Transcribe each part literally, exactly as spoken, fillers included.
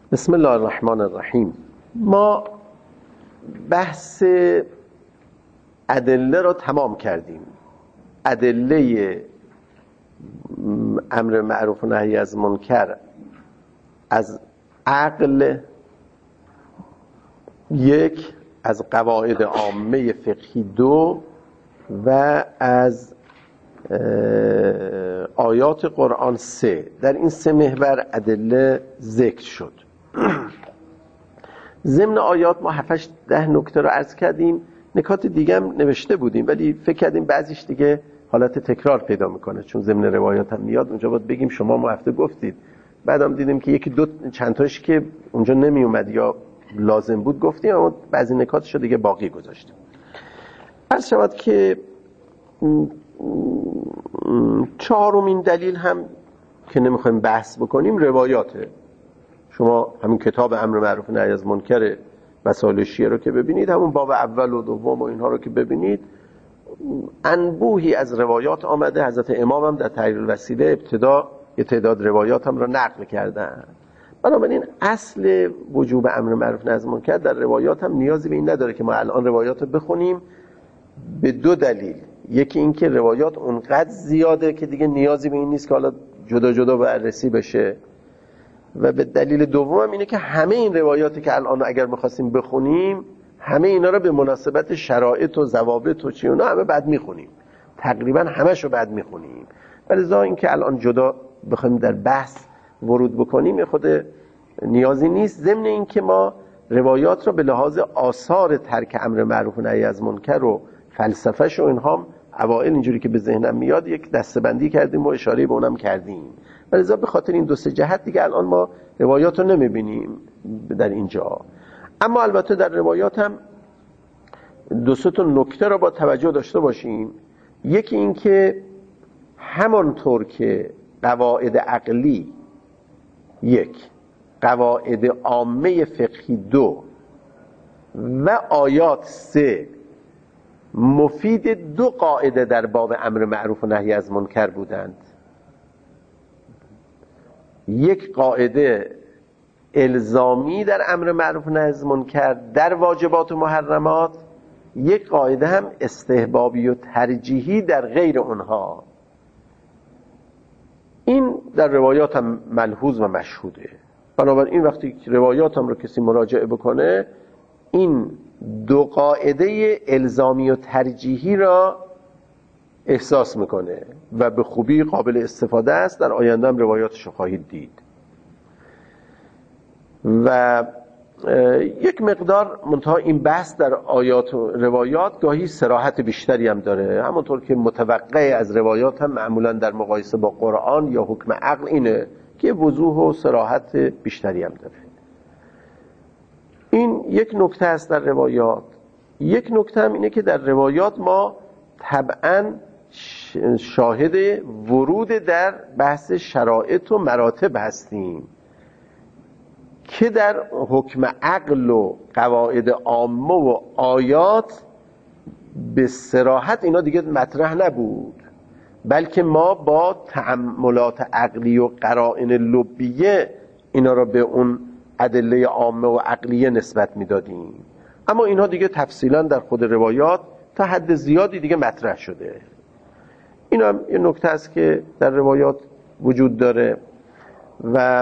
بسم الله الرحمن الرحیم. ما بحث ادله را تمام کردیم. ادله امر معروف و نهی از منکر از عقل یک، از قواعد عامه فقهی دو و از آیات قرآن سه. در این سه محور ادله ذکر شد. ضمن آیات ما هفتش ده نکته رو عرض کردیم. نکات دیگه هم نوشته بودیم ولی فکر کردیم بعضیش دیگه حالت تکرار پیدا میکنه، چون ضمن روایات هم میاد اونجا باید بگیم شما ما هفته گفتید. بعدم دیدیم که یکی دو چند تاش که اونجا نمی اومد یا لازم بود گفتیم، اما بعضی نکاتش رو دیگه باقی گذاشتیم. عرض شود که چهارمین دلیل هم که نمیخوایم بحث بکنیم روایاته. شما همین کتاب امر معروف و نهی از منکر وسائل شیعه رو که ببینید، همون باب اول و دوم و اینها رو که ببینید، انبوهی از روایات آمده. حضرت امام هم در تحریر الوسیله ابتدا یه تعداد روایات هم را نقل کردن. بنابراین اصل وجوب امر معروف و نهی از منکر در روایات هم نیازی به این نداره که ما الان روایات رو بخونیم، به دو دلیل. یکی این که روایات اونقدر زیاده که دیگه نیازی به این نیست که حالا جدا جدا بررسی بشه، و به دلیل دوم اینه که همه این روایاتی که الان اگر می‌خواستیم بخونیم، همه اینا رو به مناسبت شرایط و ضوابط و چی اونا همه بعد میخونیم، تقریبا همه‌شو بعد میخونیم. ولی ذا این که الان جدا بخوایم در بحث ورود بکنیم خود نیازی نیست. ضمن این که ما روایات رو به لحاظ آثار ترک امر معروف و نهی از منکر و فلسفه‌ش و اینها اوائل اینجوری که به ذهنم میاد یک دسته‌بندی کردیم و اشاره به اونم کردیم. ولی به خاطر این دو سه جهت دیگه الان ما روایات رو نمیبینیم در اینجا. اما البته در روایات هم دو سه تا نکته رو با توجه داشته باشیم. یکی این که همانطور که قواعد عقلی یک، قواعد عامه فقهی دو و آیات سه مفید دو قاعده در باب امر معروف و نهی از منکر بودند. یک قاعده الزامی در امر معروف و نهی از منکر در واجبات و محرمات، یک قاعده هم استحبابی و ترجیحی در غیر اونها. این در روایات هم ملحوظ و مشهوده. بنابراین وقتی روایات هم رو کسی مراجعه بکنه، این دو قاعده الزامی و ترجیحی را احساس میکنه و به خوبی قابل استفاده است. در آینده هم روایاتش رو خواهید دید. و یک مقدار منتها این بحث در آیات و روایات گاهی صراحت بیشتری هم داره، همونطور که متوقع از روایات هم معمولا در مقایسه با قرآن یا حکم عقل اینه که وضوح و صراحت بیشتری هم داره. این یک نکته است در روایات. یک نکته هم اینه که در روایات ما طبعاً شاهد ورود در بحث شرایط و مراتب هستیم که در حکم عقل و قواعد عامه و آیات به صراحت اینا دیگه مطرح نبود، بلکه ما با تأملات عقلی و قرائن لبیه اینا را به اون ادله عامه و عقلیه نسبت میدادیم. اما اینها دیگه تفصیلا در خود روایات تا حد زیادی دیگه مطرح شده. این هم یه نکته است که در روایات وجود داره و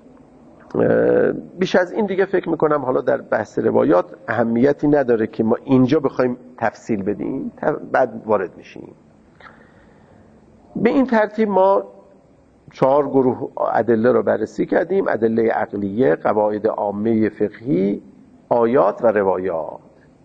بیش از این دیگه فکر میکنم حالا در بحث روایات اهمیتی نداره که ما اینجا بخوایم تفصیل بدیم، بعد وارد میشیم. به این ترتیب ما چهار گروه ادله رو بررسی کردیم: ادله عقلیه، قواعد عامه فقهی، آیات و روایات.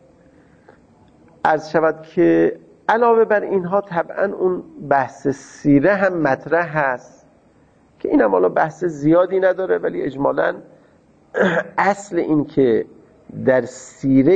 عرض شود که علاوه بر اینها طبعا اون بحث سیره هم مطرح هست که این هم حالا بحث زیادی نداره، ولی اجمالاً اصل این که در سیره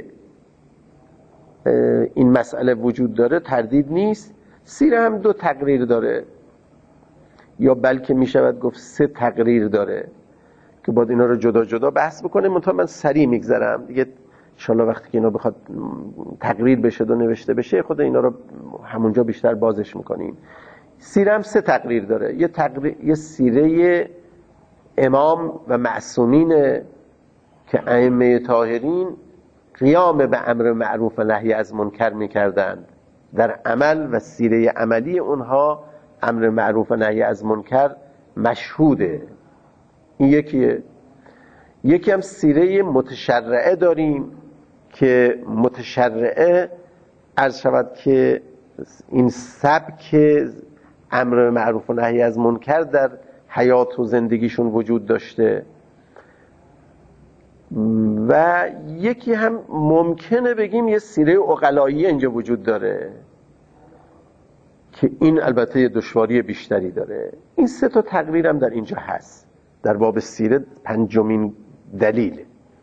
این مسئله وجود داره تردید نیست. سیره هم دو تقریر داره، یا بلکه می شود گفت سه تقریر داره که باید اینا رو جدا جدا بحث بکنه. منتها من سریع میگذرم دیگه، انشالله وقتی که اینا بخواد تقریر بشه و نوشته بشه خود اینا رو همونجا بیشتر بازش میکنیم. سیره هم سه تقریر داره. یه تقریر، یه سیره امام و معصومین که ائمه طاهرین قیام به امر معروف و نهی از منکر میکردند. در عمل و سیره عملی اونها امر معروف و نهی از منکر مشهوده. این یکیه. یکی هم سیره متشرعه داریم که متشرعه عرض شود که این سبک امر معروف و نهی از منکر در حیات و زندگیشون وجود داشته. و یکی هم ممکنه بگیم یه سیره عقلایی اینجا وجود داره که این البته دشواری بیشتری داره. این سه تا تقریر هم در اینجا هست در باب سیره. پنجمین دلیل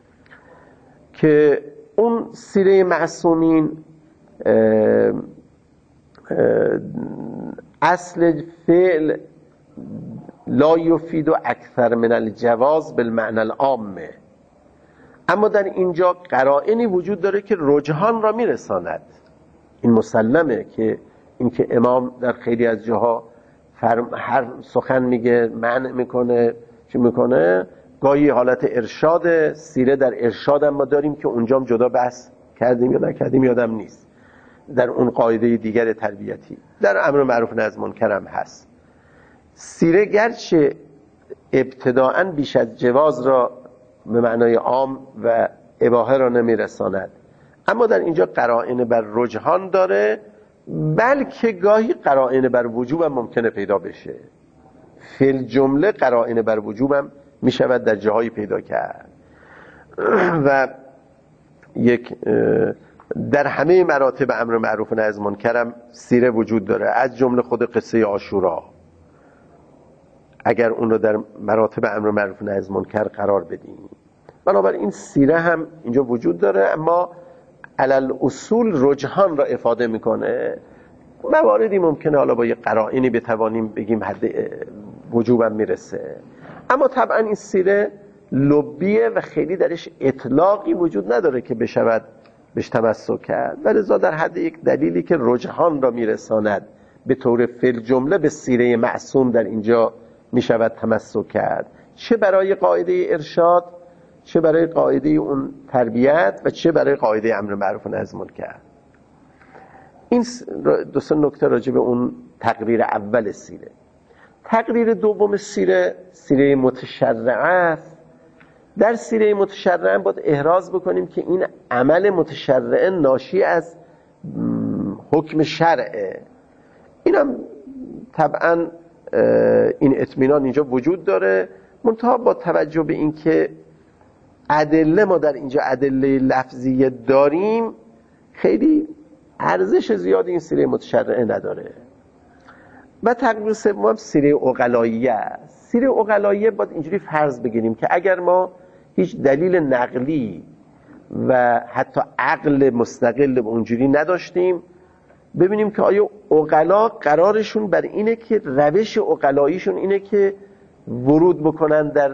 که اون سیره معصومین اصل فعل لا یفید و اکثر من الجواز بالمعنی العامه، اما در اینجا قرائنی وجود داره که رجحان را میرساند. این مسلمه که اینکه امام در خیلی از جاها هر سخن میگه منع میکنه چی میکنه، گاهی حالت ارشاد. سیره در ارشاد هم ما داریم که اونجا جدا بحث کردیم یا نکردیم یادم نیست، در اون قاعده دیگر تربیتی در امر معروف نهی از منکر هم هست. سیره گرچه ابتداءً بیش از جواز را به معنای عام و اباحه را نمیرساند، اما در اینجا قرائن بر رجحان داره، بلکه گاهی قرائن بر وجوب هم ممکنه پیدا بشه. فی الجمله قرائن بر وجوب هم میشود در جاهایی پیدا کرد. و یک در همه مراتب امر معروف و نهی از منکر هم سیره وجود داره، از جمله خود قصه عاشورا اگر اون رو در مراتب امر معروف و نهی از منکر قرار بدیم. بنابراین سیره هم اینجا وجود داره، اما علل اصول رجحان را افاده میکنه. مواردی ممکنه حالا با یه قرائنی بتوانیم بگیم حد وجوبم میرسه، اما طبعا این سیره لبیه و خیلی درش اطلاقی وجود نداره که بشود بهش تمسک کرد، ولذا در حد یک دلیلی که رجحان را میرساند به طور فعل جمله به سیره معصوم در اینجا میشود تمسک کرد، چه برای قاعده ارشاد، چه برای قاعده اون تربیت و چه برای قاعده امر معروف و نهی از منکر. این دو سه نکته راجع به اون تقریر اول سیره. تقریر دوم سیره سیره متشرعه است. در سیره متشرعه باید احراز بکنیم که این عمل متشرعه ناشی از حکم شرعه. اینم طبعا این اطمینان اینجا وجود داره، منتها با توجه به این که ادله ما در اینجا ادله لفظیه داریم، خیلی ارزش زیادی این سیره متشرعه نداره. و تقریر سوم هم سیره عقلاییه است. سیره عقلاییه باید اینجوری فرض بگیریم که اگر ما هیچ دلیل نقلی و حتی عقل مستقل اونجوری نداشتیم، ببینیم که آیا عقلا قرارشون بر اینه که روش عقلاییشون اینه که ورود بکنن در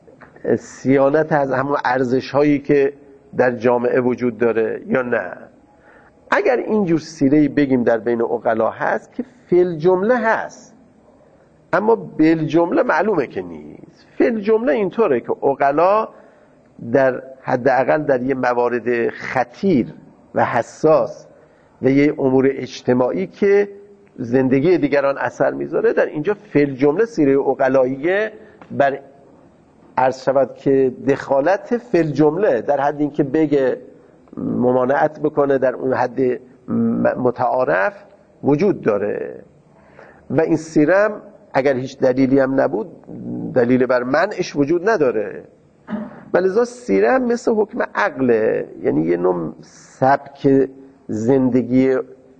صیانت از همون ارزش هایی که در جامعه وجود داره یا نه. اگر اینجور سیره‌ای بگیم در بین عقلا هست که فی جمله هست، اما بل جمله معلومه که نیست. فی جمله اینطوره که عقلا در حداقل در یه موارد خطیر و حساس و یه امور اجتماعی که زندگی دیگران اثر میذاره، در اینجا فی جمله سیره عقلاییه بر عرض شود که دخالت فی جمله در حد این که بگه ممانعت بکنه در اون حد متعارف وجود داره. و این سیرم اگر هیچ دلیلی هم نبود، دلیل بر منعش وجود نداره. ولذا سیرم مثل حکم عقله، یعنی یه نوع سبک زندگی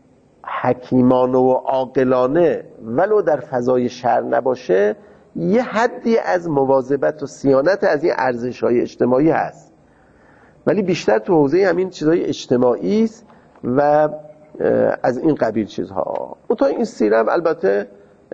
حکیمانه و عاقلانه ولو در فضای شرع نباشه، یه حدی از مواظبت و صیانت از این ارزش‌های اجتماعی هست، ولی بیشتر تو حوزه همین چیزهای اجتماعی است و از این قبیل چیزها. و تا این سیرم البته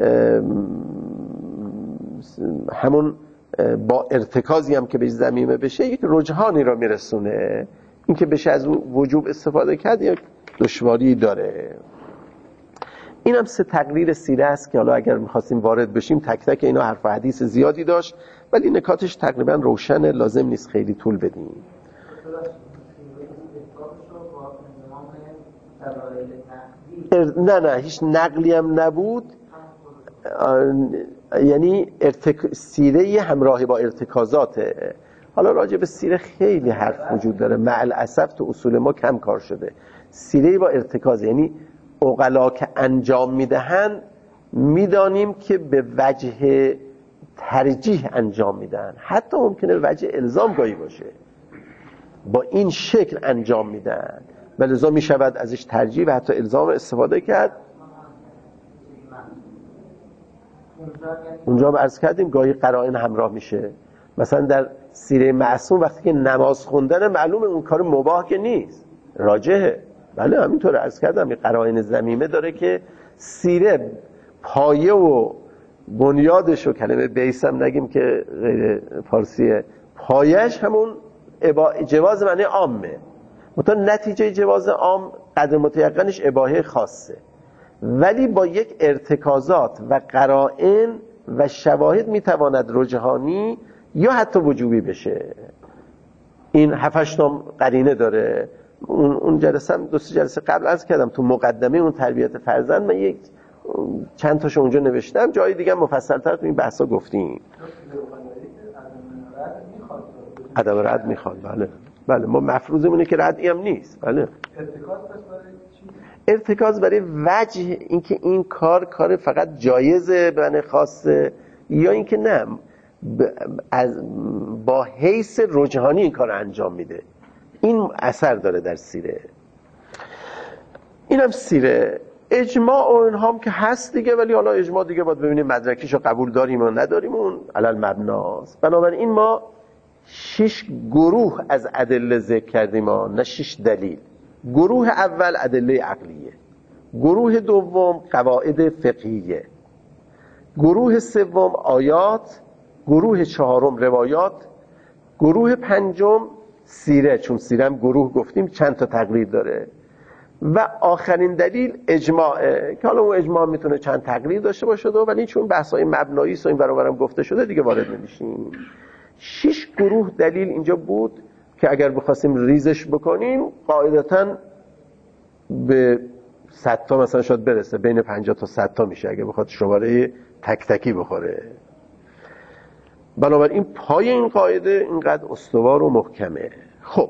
همون با ارتکازی هم که به زمینه بشه یک رجحانی را میرسونه. این که بشه از وجوب استفاده کرد یک دشواری داره. این هم سه تقریر سیره است که حالا اگر میخواستیم وارد بشیم تک تک اینا حرف و حدیث زیادی داشت، ولی نکاتش تقریبا روشنه، لازم نیست خیلی طول بدیم. نه نه هیچ نقلی هم نبود، یعنی ارتک... سیره همراه با ارتکازاته. حالا راجع به سیره خیلی حرف وجود داره، مع الاسف تو اصول ما کم کار شده. سیره با ارتکاز یعنی عقلا که انجام میدهن میدانیم که به وجه ترجیح انجام میدن، حتی ممکنه وجه الزام گاهی باشه، با این شکل انجام میدن و لذا میشود ازش ترجیح و حتی الزام استفاده کرد. اونجا هم عرض کردیم گاهی قرائن همراه میشه، مثلا در سیره معصوم وقتی که نماز خوندن معلومه اون کار مباح که نیست، راجحه. بله همینطور عرض کردم این قرائن ضمیمه داره که سیره پایه و بنیادش و کلمه بیس هم نگیم که غیر فارسیه، پایش همون جواز معنی عامه، مثلا نتیجه جواز عام قدر متیقنش اباحه خاصه، ولی با یک ارتکازات و قرائن و شواهد میتواند رجحانی یا حتی وجوبی بشه. این هفتش تا قرینه داره. اون اون جلسه هم دو سه جلسه قبل عرض کردم تو مقدمه اون تربیت فرزند من یک چند تاشو اونجا نوشتم، جای دیگه مفصل‌تر تو این بحثا گفتیم. عدم رد میخواد. بله بله ما مفروضمون اینه که ردی هم نیست. بله ارتکاز پس برای چی؟ ارتکاز برای وجه اینکه این کار کار فقط جایزه بنه خاصه یا اینکه نه از با حیث رجحانی این کار انجام میده. این اثر داره در سیره. اینم سیره. اجماع و اینها هم که هست دیگه، ولی حالا اجماع دیگه باید ببینیم مدرکیشو قبول داریم و نداریم، اون علل مبناست. بنابراین ما شش گروه از ادله ذکر کردیم ها، نه شش دلیل. گروه اول ادله عقلیه، گروه دوم قواعد فقهیه، گروه سوم آیات، گروه چهارم روایات، گروه پنجم سیره، چون سیره هم گروه گفتیم چند تا تقریر داره، و آخرین دلیل اجماعه که حالا اون اجماع میتونه چند تقریر داشته باشه دو، ولی چون بحث‌های مبنایی است و این برابرم گفته شده دیگه وارد نمیشیم. شش گروه دلیل اینجا بود که اگر بخواستیم ریزش بکنیم قاعدتاً به صد تا مثلا شاید برسه، بین پنجاه تا صد تا میشه اگه بخواد شماره تک تکی بخوره. بنابراین پای این قاعده اینقدر استوار و محکمه. خب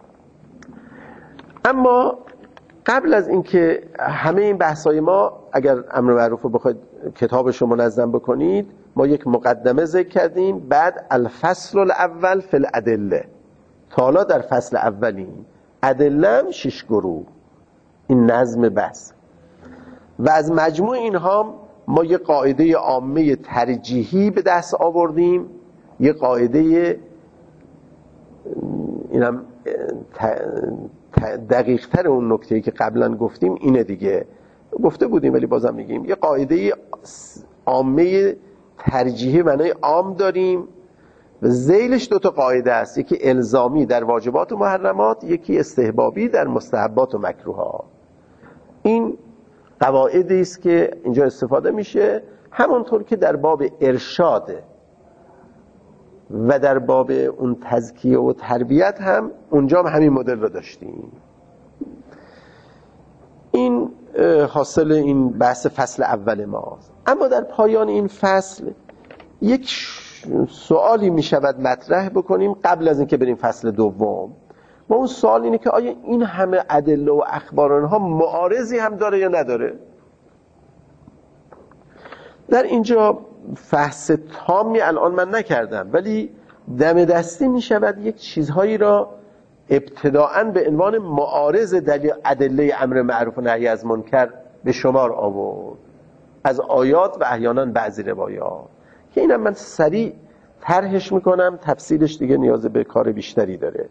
اما قبل از اینکه همه این بحثای ما، اگر امر معروف رو بخواید کتابش رو منظم بکنید، ما یک مقدمه ذکر کردیم، بعد الفصل الاول فی الادله، تا حالا در فصل اولیم، ادله هم شش گروه، این نظم بحث، و از مجموع اینها ما یک قاعده عامه ترجیحی به دست آوردیم، یک قاعده اینم دقیق تر اون نکته‌ای که قبلا گفتیم اینه دیگه، گفته بودیم ولی بازم میگیم، یک قاعده عامه ترجیحی معنای عام داریم و ذیلش دو تا قاعده است، یکی الزامی در واجبات و محرمات، یکی استحبابی در مستحبات و مکروهات. این قواعدی است که اینجا استفاده میشه، همونطور که در باب ارشاد و در باب اون تزکیه و تربیت هم اونجا هم همین مدل رو داشتیم. این حاصل این بحث فصل اول ماست. اما در پایان این فصل یک سوالی می شود مطرح بکنیم قبل از اینکه بریم فصل دوم. ما اون سوال اینه که آیا این همه ادله و اخبار آنها معارضی هم داره یا نداره؟ در اینجا فحص تامی الان من نکردم، ولی دم دستی می شود یک چیزهایی را ابتداءً به عنوان معارض دلیل ادله امر معروف و نهی از منکر به شمار آورد از آیات و احیانا بعضی روایات، که اینم من سریع طرحش میکنم، تفصیلش دیگه نیاز به کار بیشتری داره.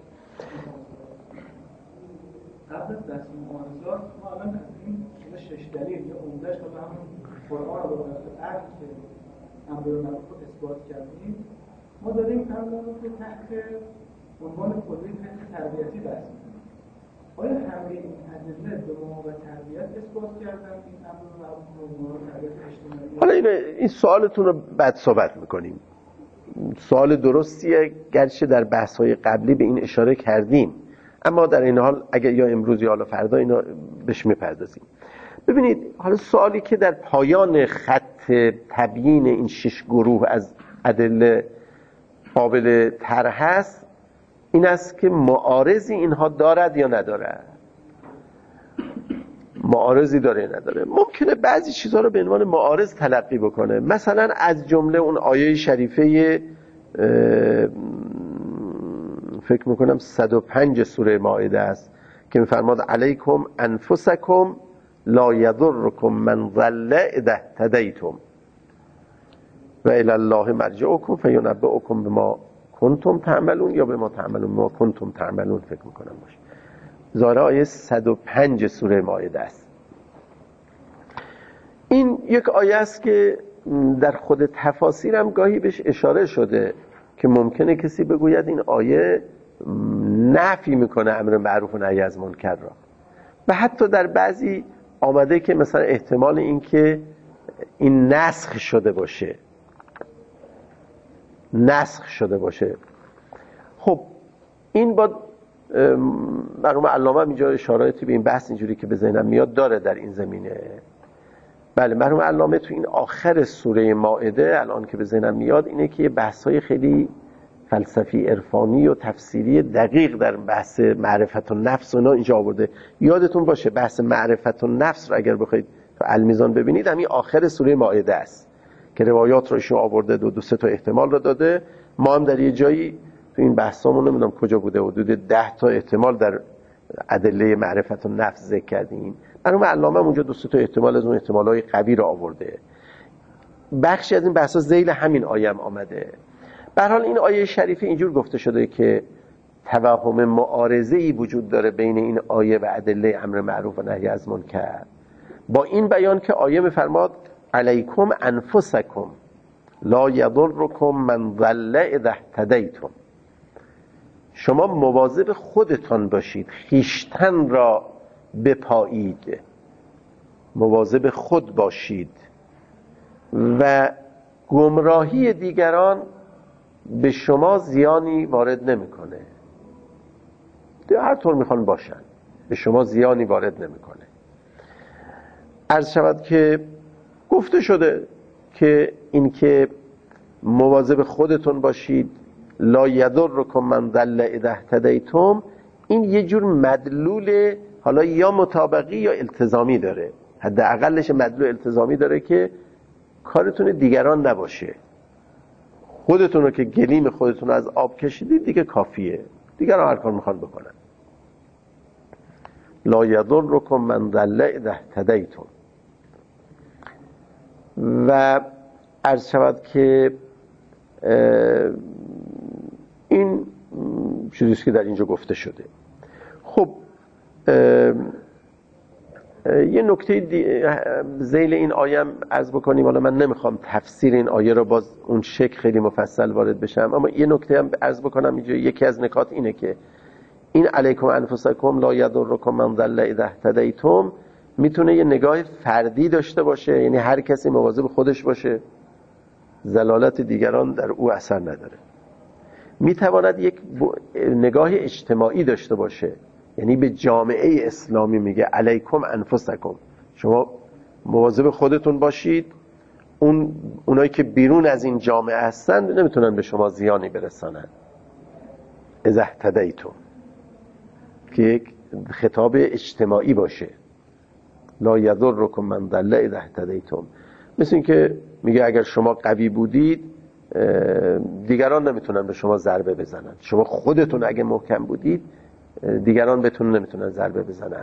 قبل از دست معارضات ما الان از این شش دلیل یا عمده‌اش تا همون قرآن رو به عقل که امر معروف رو اثبات کردیم، ما داریم امر رو تحت عنوان کلی تربیتی بحث می‌کنیم. آیا همه این ادله به ما و تربیت اثبات کردن این امر معروف و تربیت اجتماعی؟ حالا این این سوالتون رو بعد صحبت می‌کنیم. سوال درستیه، گرچه در بحث‌های قبلی به این اشاره کردیم، اما در این حال اگر یا امروز یا حالا فردا اینا بهش میپردازیم. ببینید حالا سوالی که در پایان خط تبیین این شش گروه از ادله قابل طرح هست این است که معارضی اینها دارد یا ندارد. معارضی داره یا نداره. ممکنه بعضی چیزها رو به عنوان معارض تلقی بکنه، مثلا از جمله اون آیه شریفه فکر میکنم صد و پنج سوره مائده است که میفرماد علیکم انفسکم لا یضرکم من ضل اذا اهتدیتم و الی الله مرجعکم فینبئکم بما کنتم تعملون یا بما تعملون ما کنتم تعملون فکر میکنم باشه. ظاهر آیه صد و پنج سوره مائده است. این یک آیه است که در خود تفاسیر هم گاهی بهش اشاره شده که ممکنه کسی بگوید این آیه نفی میکنه امر معروف و نهی از منکر را، و حتی در بعضی آمده که مثلا احتمال این که این نسخ شده باشه نسخ شده باشه. خب این با مرحوم علامه اینجا اشاراتی به این بحث اینجوری که به ذهنم میاد داره در این زمینه. بله مرحوم علامه تو این آخر سوره مائده الان که به ذهنم میاد اینه که بحث‌های خیلی فلسفی عرفانی و تفسیری دقیق در بحث معرفت النفس و اینا اینجا آورده. یادتون باشه بحث معرفت النفس رو اگر بخواید تو المیزان ببینید همین آخر سوره مائده است که روایات رو ایشون آورده، دو دو سه تا احتمال رو داده. ما هم در یه جایی تو این بحثامون نمیدونم کجا بوده حدود ده تا احتمال در ادله معرفت النفس ذکر کردیم. مرحوم علامه اونجا دو سه تا احتمال از اون احتمالای قوی رو آورده. بخشی از این بحثا ذیل همین آیه هم آمده. به هر حال این آیه شریفه اینجور گفته شده که توهم معارضه‌ای وجود داره بین این آیه و ادله امر معروف و نهی از منکر، با این بیان که آیه میفرماد علیکم انفسکم لا یضرکم من ضل اذا اهتدیتم، شما مواظب خودتان باشید، خیشتن را بپایید، مواظب خود باشید و گمراهی دیگران به شما زیانی وارد نمیکنه. هر طور میخوان باشن به شما زیانی وارد نمیکنه. عرض شود که گفته شده که این که مواظب خودتون باشید لا یضرکم من ضل اذا اهتدیتم، این یه جور مدلول حالا یا مطابقی یا التزامی داره. حداقلش مدلول التزامی داره که کارتون دیگران نباشه، خودتون رو که گلیم خودتون رو از آب کشیدید دیگه کافیه، دیگران هر کار میخوان بکنن. لا یضرکم من ضل اذا اهتدیتم. و عرض شود که این چیزیست که در اینجا گفته شده. خب یه نکته ذیل این آیه عرض بکنیم، حالا من نمیخوام تفسیر این آیه رو باز اون شکل خیلی مفصل وارد بشم، اما یه نکته هم عرض بکنم اینجا. یکی از نکات اینه که این علیکم انفسکم لا یضرکم من ضل اذا اهتدیتم میتونه یه نگاه فردی داشته باشه، یعنی هر کسی مواظب خودش باشه، ضلالت دیگران در او اثر نداره. میتواند یک نگاه اجتماعی داشته باشه، یعنی به جامعه اسلامی میگه علیکم انفسکم، شما مواظب خودتون باشید، اون اونایی که بیرون از این جامعه هستند نمیتونن به شما زیانی برسانن. اذا اهتدیتم که یک خطاب اجتماعی باشه. لا یضرکم من ضل اذا اهتدیتم، مثل این که میگه اگر شما قوی بودید دیگران نمیتونن به شما ضربه بزنن، شما خودتون اگه محکم بودید دیگران بهتون نمیتونن ضربه بزنن.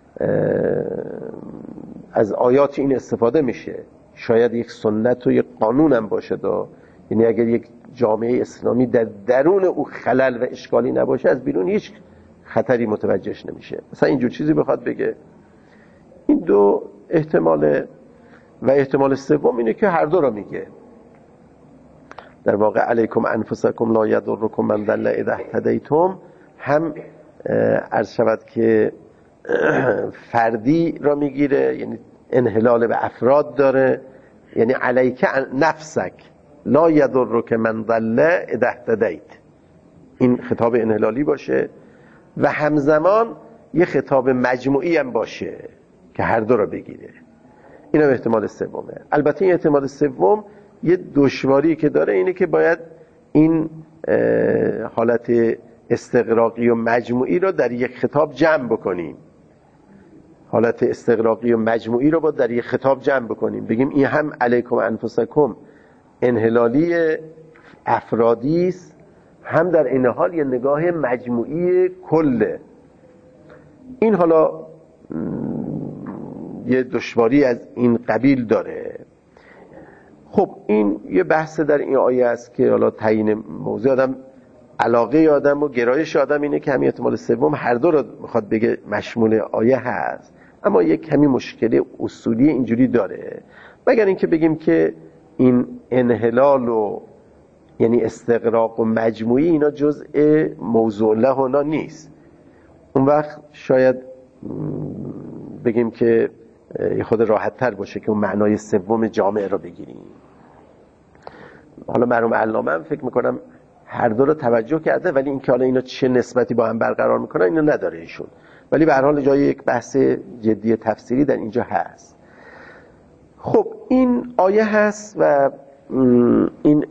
از آیات این استفاده میشه، شاید یک سنت و یک قانون هم باشه دا. یعنی اگر یک جامعه اسلامی در درون او خلل و اشکالی نباشه از بیرون هیچ خطری متوجهش نمیشه. مثلا اینجور چیزی بخواد بگه. این دو احتمال و احتمال سوم اینه که هر دو را میگه. در واقع علیکم انفسکم لا یضرکم من ضل اذا اهتدیتم هم عرض شود که فردی را میگیره، یعنی انحلال به افراد داره، یعنی علیک نفسک، لا یضرک من ضل اذا اهتدیت، این خطاب انحلالی باشه و همزمان یه خطاب مجموعی هم باشه که هر دو رو بگیره. این هم احتمال سومه. البته این احتمال سوم یه دشواری که داره اینه که باید این حالت استغراقی و مجموعی رو در یک خطاب جمع بکنیم. حالت استغراقی و مجموعی رو با در یک خطاب جمع بکنیم، بگیم این هم علیکم انفسکم انحلالی افرادی است، هم در این حال یه نگاه مجموعی کله. این حالا یه دشواری از این قبیل داره. خب این یه بحث در این آیه است که حالا تعیین موضوع آدم، علاقه آدم و گرایش آدم اینه که همین احتمال سوم هر دو رو میخواد بگه مشمول آیه هست، اما یک کمی مشکل اصولی اینجوری داره، مگر اینکه بگیم که این انحلال و یعنی استغراق و مجموعی اینا جزء موضوع له اونا نیست. اون وقت شاید بگیم که خود راحت تر باشه که اون معنای سوم جامع رو بگیریم. حالا مرحوم علامه هم فکر میکنم هر دو رو توجه کرده، ولی این که حالا اینا چه نسبتی با هم برقرار میکنن اینو نداره ایشون، ولی به هر حال جای یک بحث جدی تفسیری در اینجا هست. خب این آیه هست و این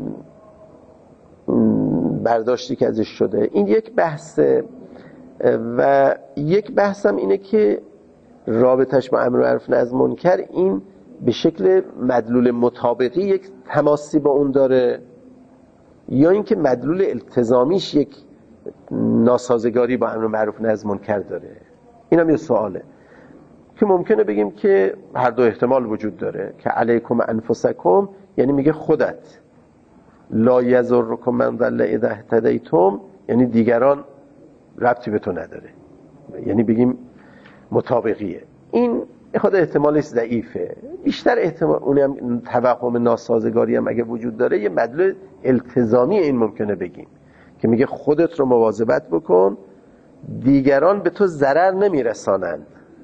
برداشتی که ازش شده این یک بحثه و یک بحثم اینه که رابطش با امر معروف نهی از منکر این به شکل مدلول مطابقی یک تماسی با اون داره یا اینکه مدلول التزامیش یک ناسازگاری با امر معروف نهی از منکر داره. این هم یه سواله که ممکنه بگیم که هر دو احتمال وجود داره که علیکم انفسکم یعنی میگه خودت، لا یضرکم من ضل اذا اهتدیتم یعنی دیگران ربطی به تو نداره، یعنی بگیم مطابقیه. این خود احتمالش ضعیفه. بیشتر احتمال اونم توهم ناسازگاری هم اگه وجود داره یه مدلول التزامی این ممکنه بگیم که میگه خودت رو مواظبت بکن، دیگران به تو ضرر نمیرسانند.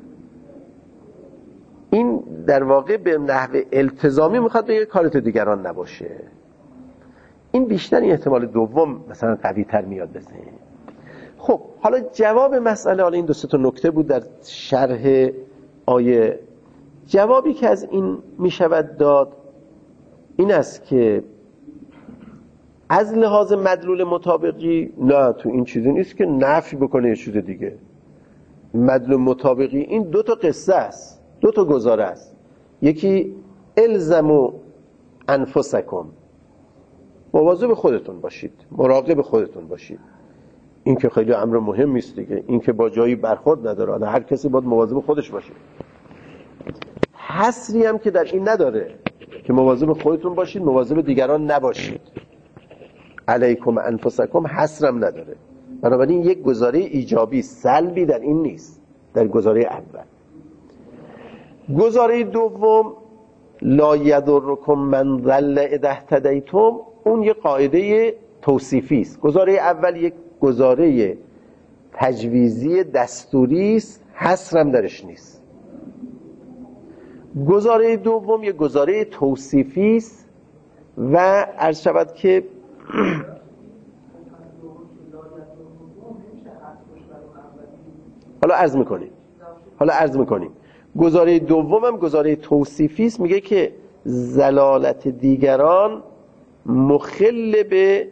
این در واقع به نحو التزامی میخواد بگه کارت دیگران نباشه. این بیشتر این احتمال دوم مثلا قوی تر میاد بزنه. خب حالا جواب مسئله، حالا این دو سه تا نکته بود در شرح آیه. جوابی که از این میشود داد این است که از لحاظ مدلول مطابقی نه، تو این چیزی نیست که نفی بکنه یه چیز دیگه. مدلول مطابقی این دو تا قصه است، دو تا گزاره است. یکی الزموا انفسکم، مواظب خودتون باشید، مراقب خودتون باشید. این که خیلی امر مهمی است دیگه، این که با جایی برخورد نداره، هر کسی باید مواظب خودش باشه. حصری هم که در این نداره که مواظب خودتون باشید، مواظب دیگران نباشید. علیکم انفسکم حصرم نداره. بنابراین یک گزاره ایجابی سلبی در این نیست، در گزاره اول. گزاره دوم لا یضرکم من ضل اذا اهتدیتم، اون یک قاعده توصیفی است. گزاره اول یک گزاره تجویزی دستوری است، حصرم درش نیست. گزاره دوم یک گزاره توصیفی است و عرض شود که حالا عرض میکنیم حالا عرض میکنیم گزاره دوم هم گزاره توصیفی است، میگه که زلالت دیگران مخل به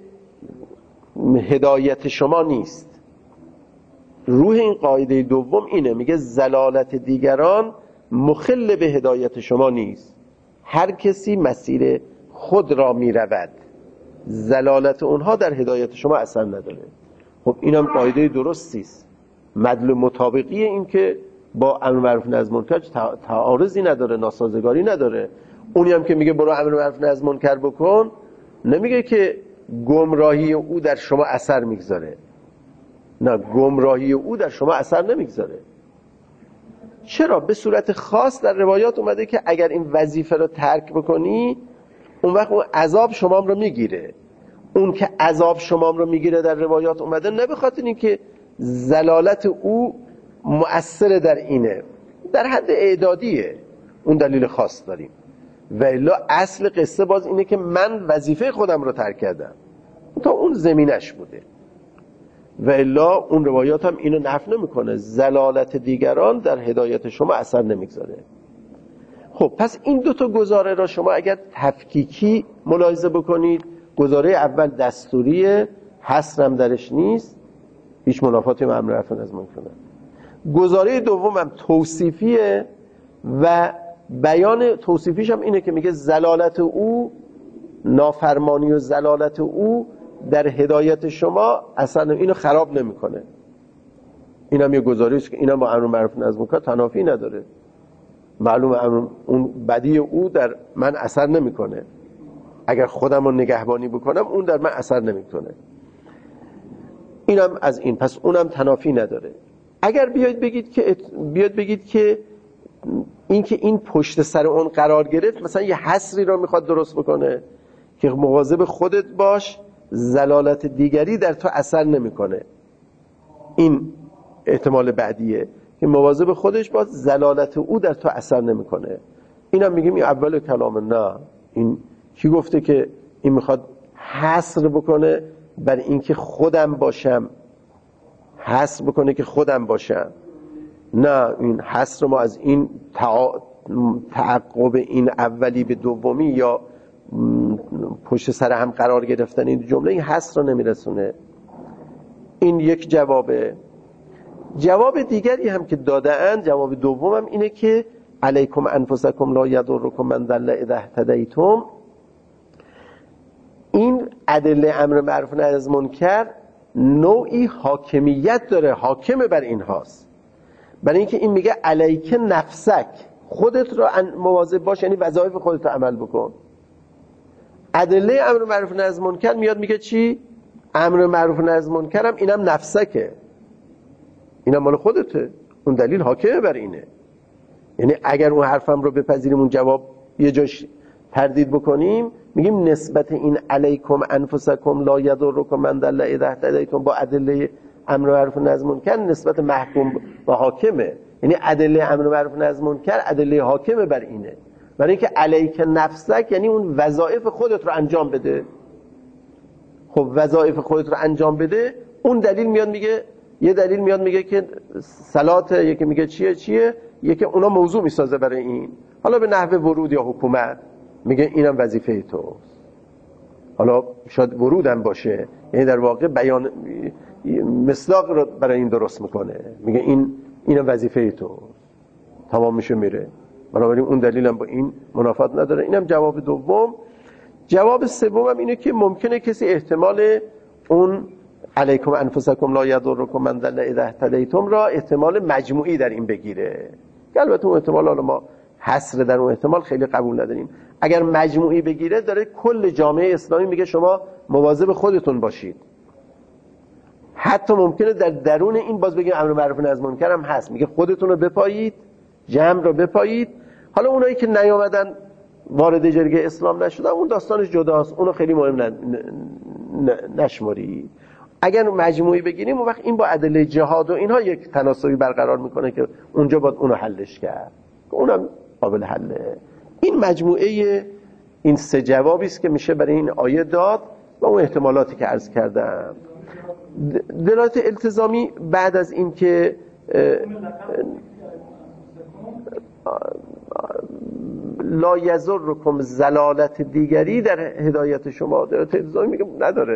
هدایت شما نیست. روح این قاعده دوم اینه، میگه زلالت دیگران مخل به هدایت شما نیست. هر کسی مسیر خود را میرود، زلالت اونها در هدایت شما اثر نداره. خب اینم قاعده درستی است، مدلول مطابقی این که با امر معروف نهی از منکر تعارضی نداره، ناسازگاری نداره. اونی هم که میگه برو امر معروف نهی از منکر بکن، نمیگه که گمراهی او در شما اثر میگذاره. نه، گمراهی او در شما اثر نمیگذاره. چرا؟ به صورت خاص در روایات اومده که اگر این وظیفه رو ترک بکنی اون وقت اون عذاب شمام رو میگیره. اون که عذاب شمام رو میگیره در روایات اومده نه به خاطر این که زلالت او مؤثر در اینه، در حد اعدادیه، اون دلیل خاص داریم. و الا اصل قصه باز اینه که من وظیفه خودم رو ترک کردم، تا اون زمینش بوده. و الا اون روایات هم اینو نفی نمیکنه، زلالت دیگران در هدایت شما اثر نمیگذاره. خب پس این دو تا گزاره را شما اگر تفکیکی ملاحظه بکنید، گزاره اول دستوریه، حصرم درش نیست، هیچ منافاتی با امر معروف از منکر. گزاره دوم هم توصیفیه و بیان توصیفیش هم اینه که میگه زلالت او، نافرمانی و زلالت او در هدایت شما اصلا اینو خراب نمیکنه. اینم یه گزاره است که اینا با امر معروف نهی از منکر تنافی نداره. معلومه امر اون بدی او در من اثر نمیکنه، اگر خودم رو نگهبانی بکنم اون در من اثر نمیکنه. اینم از این، پس اونم تنافی نداره. اگر بیاید بگید که بیاید بگید که این که این پشت سر اون قرار گرفت، مثلا یه حصری رو میخواد درست بکنه که مواظب خودت باش زلالت دیگری در تو اثر نمیکنه، این احتمال بعدیه که مواظب خودش باش زلالت او در تو اثر نمیکنه. اینم میگیم این اول کلام. نه، این کی گفته که این میخواد حصر بکنه بر اینکه خودم باشم، حصر بکنه که خودم باشم؟ نه، این حصر ما از این تعقب این اولی به دومی یا پشت سر هم قرار گرفتن این جمله این حصر رو نمیرسونه. این یک جوابه. جواب دیگری هم که داده‌اند، جواب دوم هم اینه که علیکم انفسکم لا یضرکم من ضل اذا اهتدیتم. این ادله امر معروف نهی از منکر نوعی حاکمیت داره، حاکم بر این هاست. برای اینکه این میگه علیک نفسک، خودت رو مواظب باش، یعنی وظایف خودت رو عمل بکن. ادله امر معروف نهی از منکر میاد میگه چی؟ امر معروف نهی از منکر هم اینم نفسکه، اینم مال خودته، اون دلیل حاکمه بر اینه. یعنی اگر اون حرفم رو بپذیریم، اون جواب یه جاش تردید بکنیم، میگیم نسبت این علیکم انفسکم لا یضرکم من ضل اذا اهتدیتم با ادله امر معروف نهی از منکر نسبت محکوم با حاکمه. یعنی ادله امر معروف نهی از منکر ادله حاکمه بر اینه، برای اینکه علیک نفسک یعنی اون وظایف خودت رو انجام بده. خب وظایف خودت رو انجام بده، اون دلیل میاد میگه، یه دلیل میاد میگه که صلات، یکی میگه چیه چیه، یکی اونا موضوع میسازه برای این، حالا به نحو ورود یا حکومت میگه اینم وظیفه توست. حالا شاید ورودم باشه، یعنی در واقع بیان مصداق رو برای این درست میکنه، میگه این اینم وظیفه توست، تمام میشه میره. بنابراین اون دلیلم با این منافات نداره. اینم جواب دوم. جواب سومم اینه که ممکنه کسی احتمال اون علیکم انفسکم لا یضرکم من ضل اذا اهتدیتم را احتمال مجموعی در این بگیره. البته اون احتمال حالا ما حصر در اون احتمال خیلی قبول نداریم. اگر مجموعی بگیره، داره کل جامعه اسلامی میگه شما مواظب خودتون باشید. حتی ممکنه در درون این باز بگیم امر معروف نهی از منکر هم هست، میگه خودتون رو بپایید، جمع رو بپایید. حالا اونایی که نیامدن، وارد جرگه اسلام نشدن، اون داستانش جداست، اونو خیلی مهم نشماری. اگر مجموعی بگیریم اون وقت این با ادله جهاد و اینها یک تناسبی برقرار میکنه که اونجا باید اونو حلش کرد، اونم قابل حله. این مجموعه این سه جوابی است که میشه برای این آیه داد و اون احتمالاتی که عرض کردم. دلالت التزامی بعد از این که لا یضرکم زلالت دیگری در هدایت شما، دلالت التزامی میگه نداره.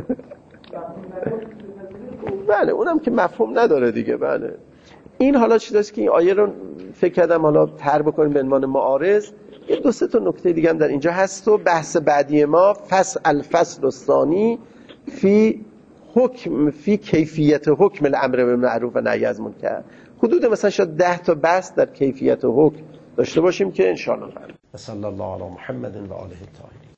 بله اونم که مفهوم نداره دیگه. بله این حالا چیزاست که این آیه رو فکر کردم حالا تر بکنیم به عنوان معارض. یه دو سه تا نکته دیگه هم در اینجا هست و بحث بعدی ما فصل الفصل الثانی فی حکم فی کیفیت حکم الامر بالمعروف و نهی از منکر. حدود مثلا شاید ده تا بحث در کیفیت حکم داشته باشیم که ان شاء الله. صلی الله علی محمد و آله الطاهرین.